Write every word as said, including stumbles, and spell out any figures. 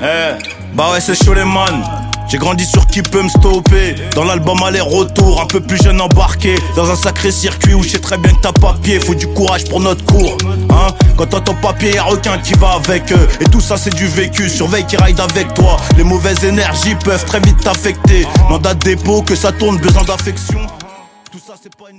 Eh, bah ouais c'est chaud les man. J'ai grandi sur qui peut me stopper. Dans l'album aller-retour, un peu plus jeune embarqué dans un sacré circuit où je sais très bien que t'as pas pied. Faut du courage pour notre cours, hein. Quand t'entends papier, y'a aucun qui va avec eux. Et tout ça c'est du vécu, surveille qui ride avec toi. Les mauvaises énergies peuvent très vite t'affecter. Mandat de dépôt, que ça tourne, besoin d'affection. Tout ça c'est pas une